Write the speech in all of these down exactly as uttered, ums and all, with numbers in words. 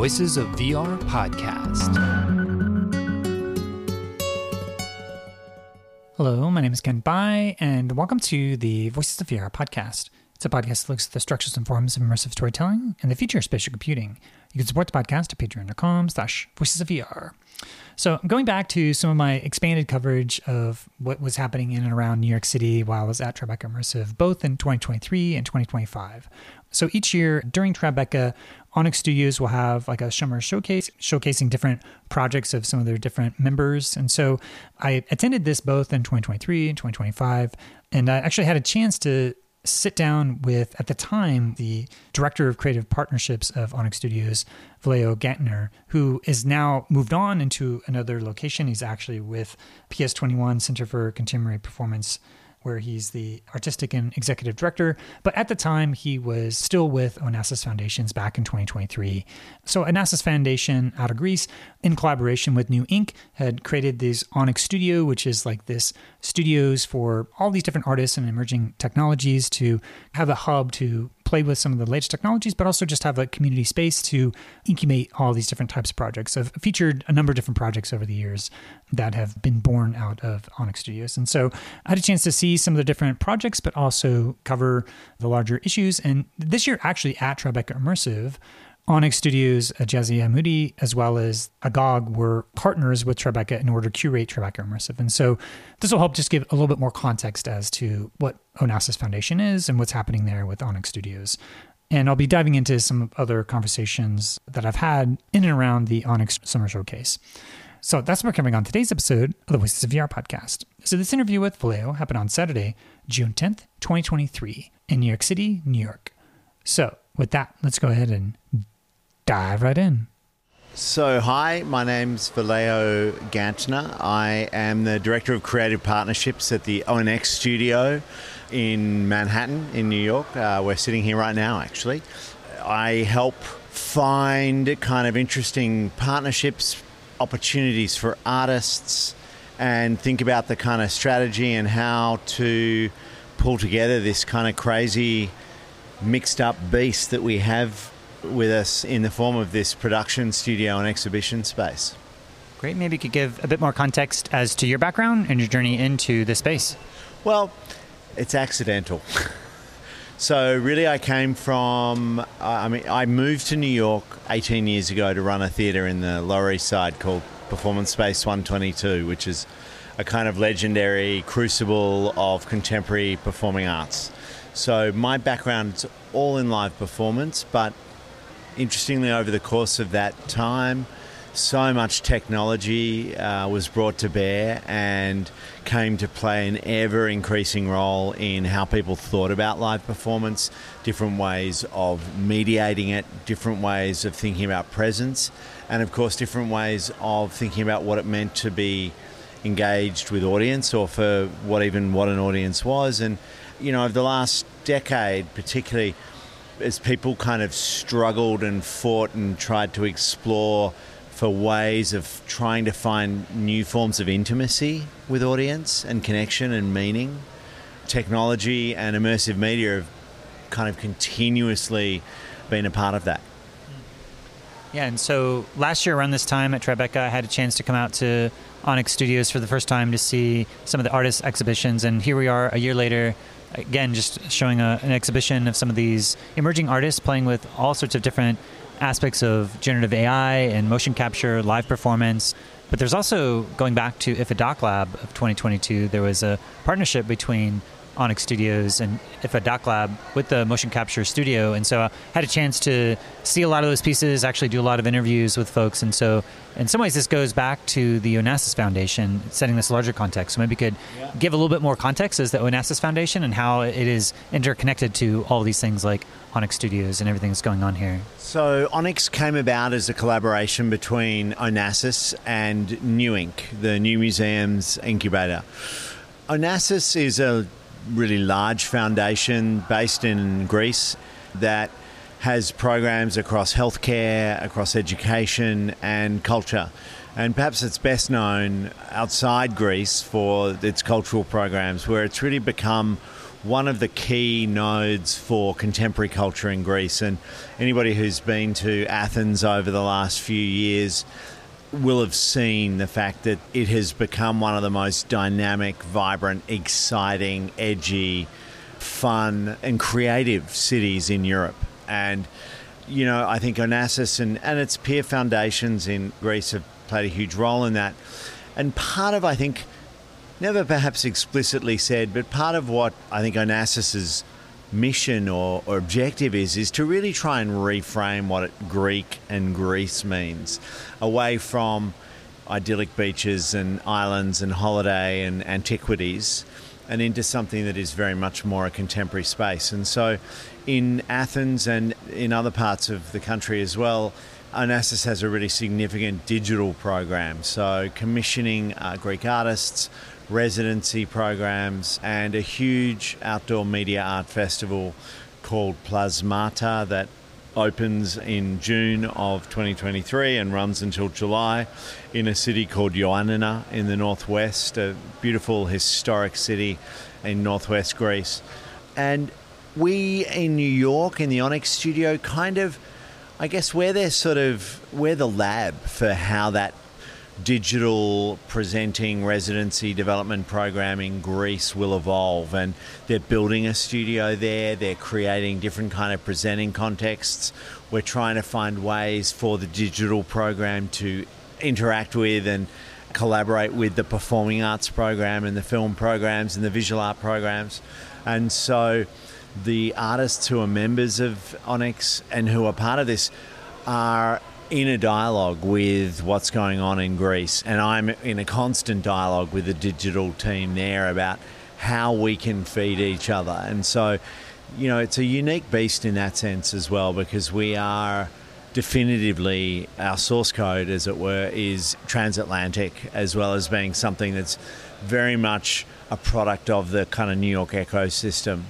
Voices of V R podcast. Hello, my name is Ken Bai, and welcome to the Voices of V R podcast. It's a podcast that looks at the structures and forms of immersive storytelling and the future of spatial computing. You can support the podcast at patreon.com slash voices of VR. So I'm going back to some of my expanded coverage of what was happening in and around New York City while I was at Tribeca Immersive, both in twenty twenty-three and twenty twenty-five. So each year during Tribeca, Onyx Studios will have like a summer showcase showcasing different projects of some of their different members. And so I attended this both in twenty twenty-three and twenty twenty-five. And I actually had a chance to sit down with, at the time, the director of creative partnerships of Onyx Studios, Vallejo Gantner, who is now moved on into another location. He's actually with P S twenty-one Center for Contemporary Performance, where he's the artistic and executive director. But at the time, he was still with Onassis Foundations back in twenty twenty-three. So Onassis Foundation out of Greece, in collaboration with New Ink, had created this Onyx Studio, which is like this studios for all these different artists and emerging technologies to have a hub to play with some of the latest technologies, but also just have a community space to incubate all these different types of projects. I've featured a number of different projects over the years that have been born out of Onyx Studios. And so I had a chance to see some of the different projects, but also cover the larger issues. And this year, actually at Tribeca Immersive, Onyx Studios, Jazzy Moody, as well as Agog were partners with Tribeca in order to curate Tribeca Immersive. And so this will help just give a little bit more context as to what Onassis Foundation is and what's happening there with Onyx Studios. And I'll be diving into some other conversations that I've had in and around the Onyx Summer Showcase. So that's what we're covering on today's episode of the Voices of V R podcast. So this interview with Vallejo happened on Saturday, June tenth, twenty twenty-three in New York City, New York. So with that, let's go ahead and dive right in. So hi, my name's Vallejo Gantner. I am the Director of Creative Partnerships at the O N X Studio in Manhattan in New York. Uh, we're sitting here right now, actually. I help find kind of interesting partnerships, opportunities for artists, and think about the kind of strategy and how to pull together this kind of crazy mixed up beast that we have with us in the form of this production studio and exhibition space. Great. Maybe you could give a bit more context as to your background and your journey into this space. Well, it's accidental. So really I came from, I mean, I moved to New York eighteen years ago to run a theatre in the Lower East Side called Performance Space one twenty-two, which is a kind of legendary crucible of contemporary performing arts. So my background is all in live performance, but interestingly, over the course of that time, so much technology uh, was brought to bear and came to play an ever-increasing role in how people thought about live performance, different ways of mediating it, different ways of thinking about presence, and of course, different ways of thinking about what it meant to be engaged with audience, or for what even what an audience was. And, you know, over the last decade, particularly, as people kind of struggled and fought and tried to explore for ways of trying to find new forms of intimacy with audience and connection and meaning, technology and immersive media have kind of continuously been a part of that. Yeah, and so last year around this time at Tribeca, I had a chance to come out to Onyx Studios for the first time to see some of the artist exhibitions, and here we are a year later, again, just showing a, an exhibition of some of these emerging artists playing with all sorts of different aspects of generative A I and motion capture, live performance. But there's also, going back to I F A Doc Lab of twenty twenty-two, there was a partnership between Onyx Studios and I F A Doc Lab with the motion capture studio. And so I had a chance to see a lot of those pieces, actually do a lot of interviews with folks. And so in some ways, this goes back to the Onassis Foundation, setting this larger context. So maybe you could yeah. give a little bit more context as the Onassis Foundation and how it is interconnected to all these things like Onyx Studios and everything that's going on here. So Onyx came about as a collaboration between Onassis and New Ink, the New Museums incubator. Onassis is a really large foundation based in Greece that has programs across healthcare, across education and culture. And perhaps it's best known outside Greece for its cultural programs, where it's really become one of the key nodes for contemporary culture in Greece. And anybody who's been to Athens over the last few years will have seen the fact that it has become one of the most dynamic, vibrant, exciting, edgy, fun and creative cities in Europe. And, you know, I think Onassis and, and its peer foundations in Greece have played a huge role in that. And part of, I think, never perhaps explicitly said, but part of what I think Onassis's mission or, or objective is, is to really try and reframe what it, Greek and Greece means, away from idyllic beaches and islands and holiday and antiquities, and into something that is very much more a contemporary space. And so in Athens and in other parts of the country as well, Onassis has a really significant digital program. So commissioning uh, Greek artists, residency programs, and a huge outdoor media art festival called Plasmata that opens in June of twenty twenty-three and runs until July in a city called Ioannina in the northwest, a beautiful historic city in northwest Greece. And we in New York in the Onyx studio kind of, I guess we're their sort of, we're the lab for how that digital presenting residency development program in Greece will evolve. And they're building a studio there, they're creating different kind of presenting contexts. We're trying to find ways for the digital program to interact with and collaborate with the performing arts program and the film programs and the visual art programs. And so the artists who are members of Onyx and who are part of this are in a dialogue with what's going on in Greece. And I'm in a constant dialogue with the digital team there about how we can feed each other. And so, you know, it's a unique beast in that sense as well, because we are definitively, our source code, as it were, is transatlantic, as well as being something that's very much a product of the kind of New York ecosystem.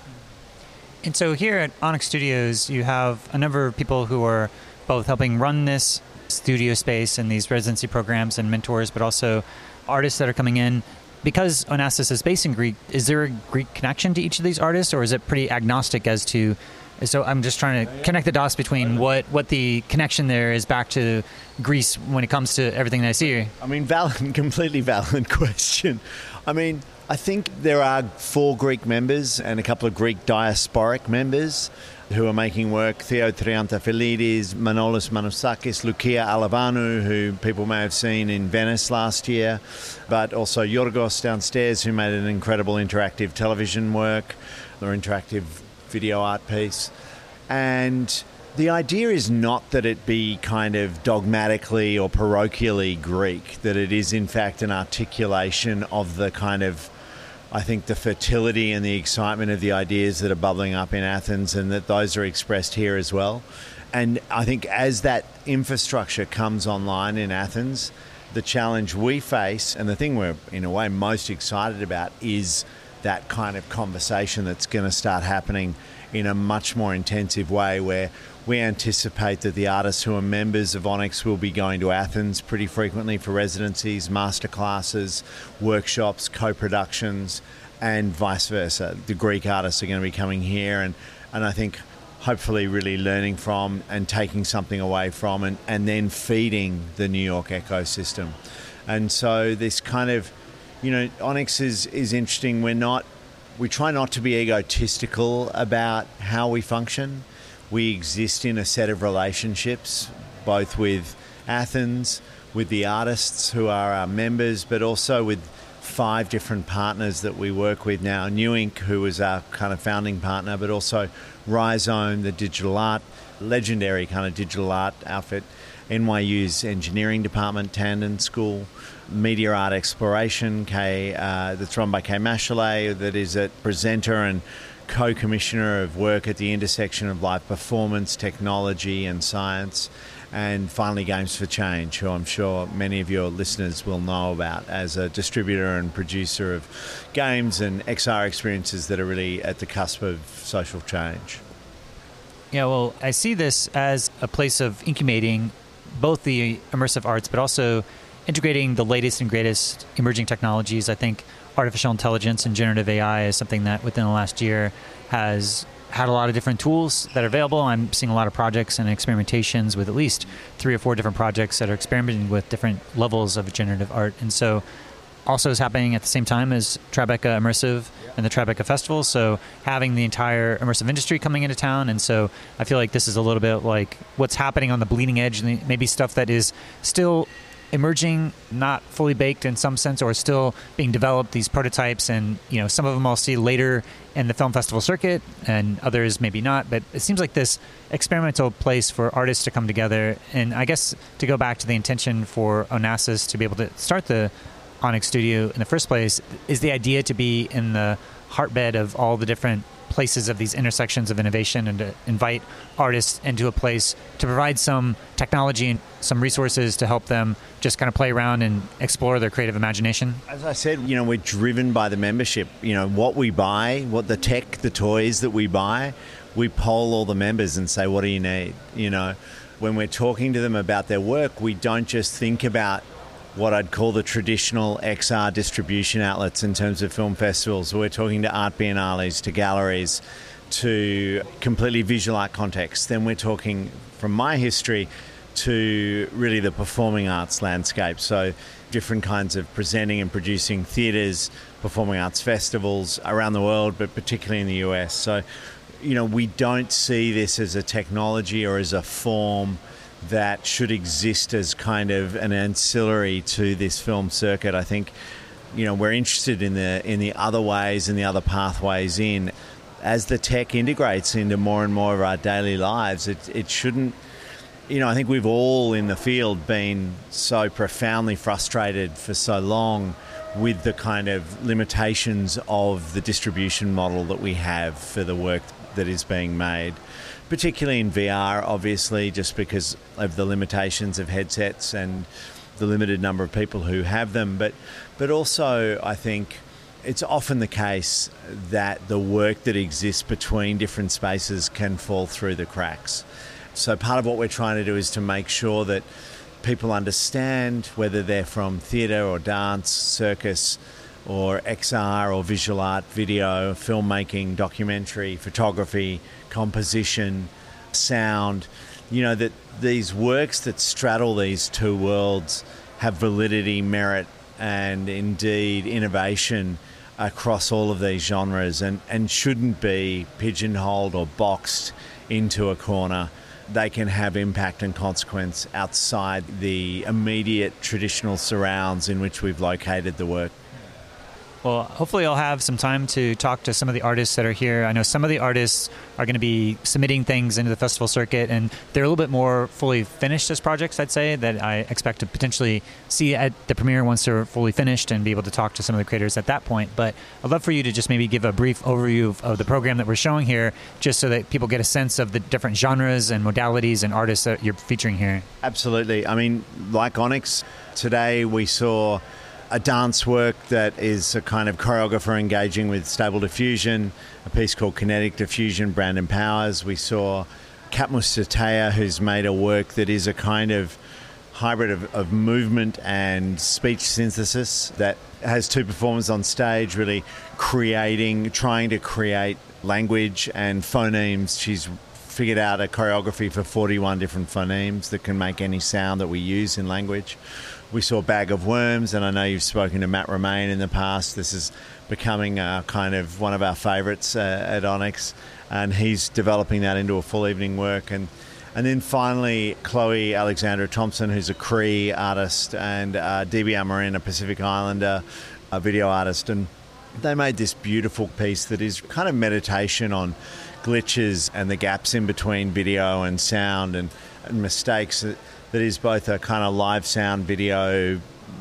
And so here at Onyx Studios, you have a number of people who are both helping run this studio space and these residency programs and mentors, but also artists that are coming in. Because Onassis is based in Greek, is there a Greek connection to each of these artists, or is it pretty agnostic as to... So I'm just trying to connect the dots between what, what the connection there is back to Greece when it comes to everything that I see here. I mean, valid, completely valid question. I mean, I think there are four Greek members and a couple of Greek diasporic members who are making work. Theo Triantafilidis, Manolis Manousakis, Lukia Alavanu, who people may have seen in Venice last year, but also Yorgos downstairs, who made an incredible interactive television work or interactive video art piece. And the idea is not that it be kind of dogmatically or parochially Greek, that it is in fact an articulation of the kind of, I think, the fertility and the excitement of the ideas that are bubbling up in Athens, and that those are expressed here as well. And I think as that infrastructure comes online in Athens, the challenge we face, and the thing we're in a way most excited about, is that kind of conversation that's going to start happening in a much more intensive way, where we anticipate that the artists who are members of Onyx will be going to Athens pretty frequently for residencies, masterclasses, workshops, co-productions, and vice versa. The Greek artists are going to be coming here and, and I think hopefully really learning from and taking something away from, and, and then feeding the New York ecosystem. And so this kind of, you know, Onyx is, is interesting. We're not, we try not to be egotistical about how we function. We exist in a set of relationships, both with Athens, with the artists who are our members, but also with five different partners that we work with now. New Ink, who was our kind of founding partner, but also Rhizome, the digital art, legendary kind of digital art outfit, N Y U's engineering department, Tandon School, Media Art Exploration, Kay, uh, that's run by Kay Mashalay, that is a presenter and co-commissioner of work at the intersection of live performance, technology and science. And finally, Games for Change, who I'm sure many of your listeners will know about as a distributor and producer of games and X R experiences that are really at the cusp of social change. Yeah, well, I see this as a place of incubating both the immersive arts, but also integrating the latest and greatest emerging technologies. I think artificial intelligence and generative A I is something that within the last year has had a lot of different tools that are available. I'm seeing a lot of projects and experimentations with at least three or four different projects that are experimenting with different levels of generative art. And so also is happening at the same time as Tribeca Immersive and the Tribeca Festival. So having the entire immersive industry coming into town. And so I feel like this is a little bit like what's happening on the bleeding edge, and maybe stuff that is still emerging, not fully baked in some sense, or still being developed, these prototypes. And, you know, some of them I'll see later in the film festival circuit and others maybe not. But it seems like this experimental place for artists to come together. And I guess to go back to the intention for Onassis to be able to start the Onyx Studio in the first place, is the idea to be in the heartbed of all the different places of these intersections of innovation, and to invite artists into a place to provide some technology and some resources to help them just kind of play around and explore their creative imagination? As I said, you know, we're driven by the membership. You know, what we buy, what the tech, the toys that we buy, we poll all the members and say, what do you need? You know, when we're talking to them about their work, we don't just think about what I'd call the traditional X R distribution outlets in terms of film festivals. We're talking to art biennales, to galleries, to completely visual art contexts. Then we're talking, from my history, to really the performing arts landscape. So different kinds of presenting and producing theatres, performing arts festivals around the world, but particularly in the U S. So, you know, we don't see this as a technology or as a form that should exist as kind of an ancillary to this film circuit. I think, you know, we're interested in the in the other ways and the other pathways in. As the tech integrates into more and more of our daily lives, it it shouldn't, you know, I think we've all in the field been so profoundly frustrated for so long with the kind of limitations of the distribution model that we have for the work that is being made, particularly in V R, obviously, just because of the limitations of headsets and the limited number of people who have them. But, but also, I think it's often the case that the work that exists between different spaces can fall through the cracks. So part of what we're trying to do is to make sure that people understand, whether they're from theatre or dance, circus, or X R or visual art, video, filmmaking, documentary, photography, composition, sound, you know, that these works that straddle these two worlds have validity, merit, and indeed innovation across all of these genres, and, and shouldn't be pigeonholed or boxed into a corner. They can have impact and consequence outside the immediate traditional surrounds in which we've located the work. Well, hopefully I'll have some time to talk to some of the artists that are here. I know some of the artists are going to be submitting things into the festival circuit, and they're a little bit more fully finished as projects, I'd say, that I expect to potentially see at the premiere once they're fully finished and be able to talk to some of the creators at that point. But I'd love for you to just maybe give a brief overview of, of the program that we're showing here, just so that people get a sense of the different genres and modalities and artists that you're featuring here. Absolutely. I mean, like Onyx, today we saw a dance work that is a kind of choreographer engaging with Stable Diffusion, a piece called Kinetic Diffusion, Brandon Powers. We saw Katmus Satea, who's made a work that is a kind of hybrid of, of movement and speech synthesis that has two performers on stage really creating, trying to create language and phonemes. She's figured out a choreography for forty-one different phonemes that can make any sound that we use in language. We saw Bag of Worms, and I know you've spoken to Matt Romain in the past. This is becoming uh, kind of one of our favourites uh, at Onyx, and he's developing that into a full evening work. And and then finally, Chloe Alexandra Thompson, who's a Cree artist, and uh, D B Amarin, a Pacific Islander, a video artist, and they made this beautiful piece that is kind of meditation on glitches and the gaps in between video and sound and, and mistakes. That is both a kind of live sound video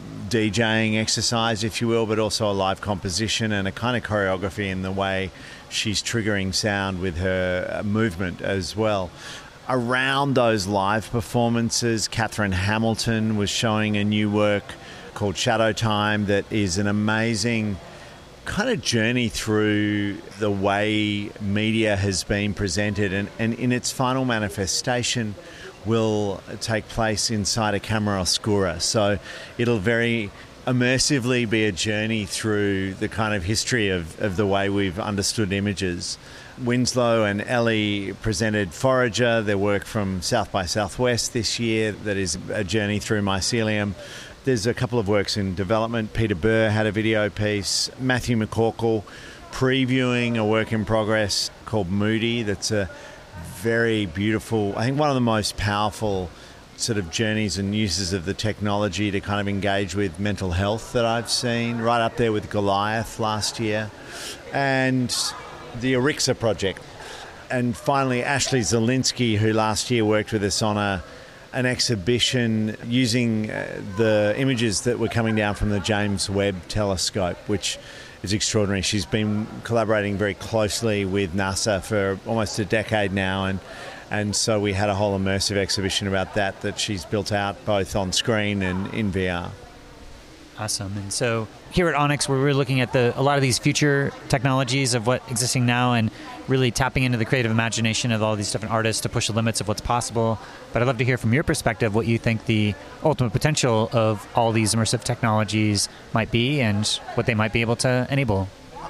DJing exercise, if you will, but also a live composition and a kind of choreography in the way she's triggering sound with her movement as well. Around those live performances, Catherine Hamilton was showing a new work called Shadow Time that is an amazing kind of journey through the way media has been presented, and, and in its final manifestation will take place inside a camera oscura. So it'll very immersively be a journey through the kind of history of, of the way we've understood images. Winslow and Ellie presented Forager, their work from South by Southwest this year that is a journey through mycelium. There's a couple of works in development. Peter Burr had a video piece. Matthew McCorkle previewing a work in progress called Moody that's a very beautiful, I think one of the most powerful sort of journeys and uses of the technology to kind of engage with mental health that I've seen, right up there with Goliath last year, and the Arixa project. And finally, Ashley Zielinski, who last year worked with us on a an exhibition using uh, the images that were coming down from the James Webb Telescope, which is extraordinary. She's been collaborating very closely with NASA for almost a decade now, and And so we had a whole immersive exhibition about that that she's built out both on screen and in V R. Awesome. And so here at Onyx, we're really looking at the a lot of these future technologies of what existing now and really tapping into the creative imagination of all these different artists to push the limits of what's possible. But I'd love to hear from your perspective what you think the ultimate potential of all these immersive technologies might be and what they might be able to enable.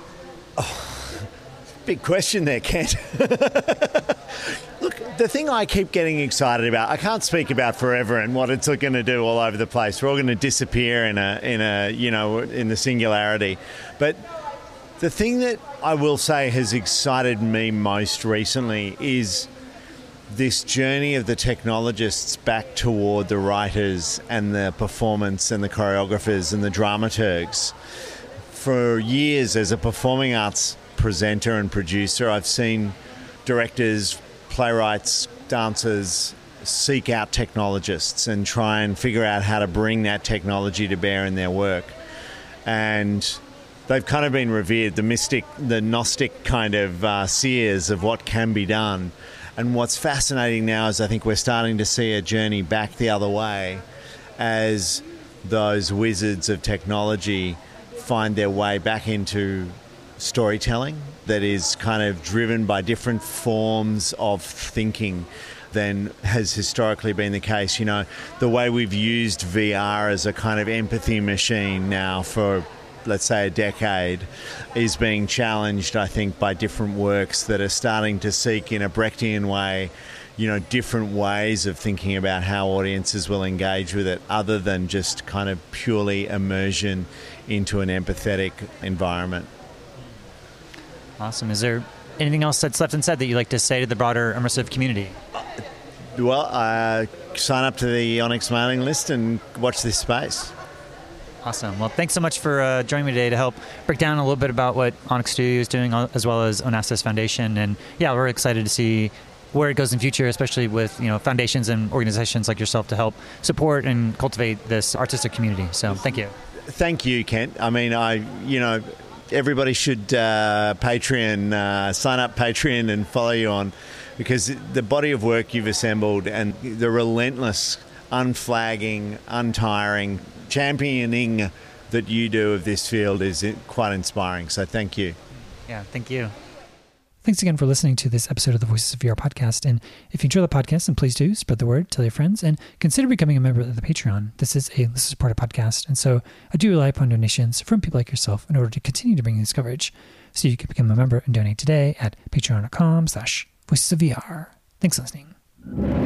Oh, big question there, Kent. Look, the thing I keep getting excited about, I can't speak about forever and what it's going to do all over the place. We're all going to disappear in a, in a, you know, in the singularity. But the thing that I will say has excited me most recently is this journey of the technologists back toward the writers and the performance and the choreographers and the dramaturgs. For years as a performing arts presenter and producer, I've seen directors, playwrights, dancers seek out technologists and try and figure out how to bring that technology to bear in their work. And they've kind of been revered, the mystic, the Gnostic kind of uh, seers of what can be done. And what's fascinating now is I think we're starting to see a journey back the other way as those wizards of technology find their way back into storytelling that is kind of driven by different forms of thinking than has historically been the case. You know, the way we've used V R as a kind of empathy machine now for, let's say, a decade is being challenged, I think, by different works that are starting to seek in a Brechtian way, you know, different ways of thinking about how audiences will engage with it other than just kind of purely immersion into an empathetic environment. Awesome. Is there anything else that's left unsaid that you'd like to say to the broader immersive community? Well, uh, sign up to the Onyx mailing list and watch this space. Awesome. Well, thanks so much for uh, joining me today to help break down a little bit about what Onyx Studio is doing, as well as Onassis Foundation. And yeah, we're excited to see where it goes in future, especially with, you know, foundations and organizations like yourself to help support and cultivate this artistic community. So thank you. Thank you, Kent. I mean, I, you know, everybody should uh, Patreon, uh, sign up Patreon and follow you on, because the body of work you've assembled and the relentless, unflagging, untiring championing that you do of this field is quite inspiring. So thank you. Yeah, thank you. Thanks again for listening to this episode of the Voices of V R podcast. And if you enjoy the podcast, then please do spread the word, tell your friends, and consider becoming a member of the Patreon. This is a listener supported podcast, and so I do rely upon donations from people like yourself in order to continue to bring this coverage. So you can become a member and donate today at patreon.com slash voices of VR. Thanks for listening.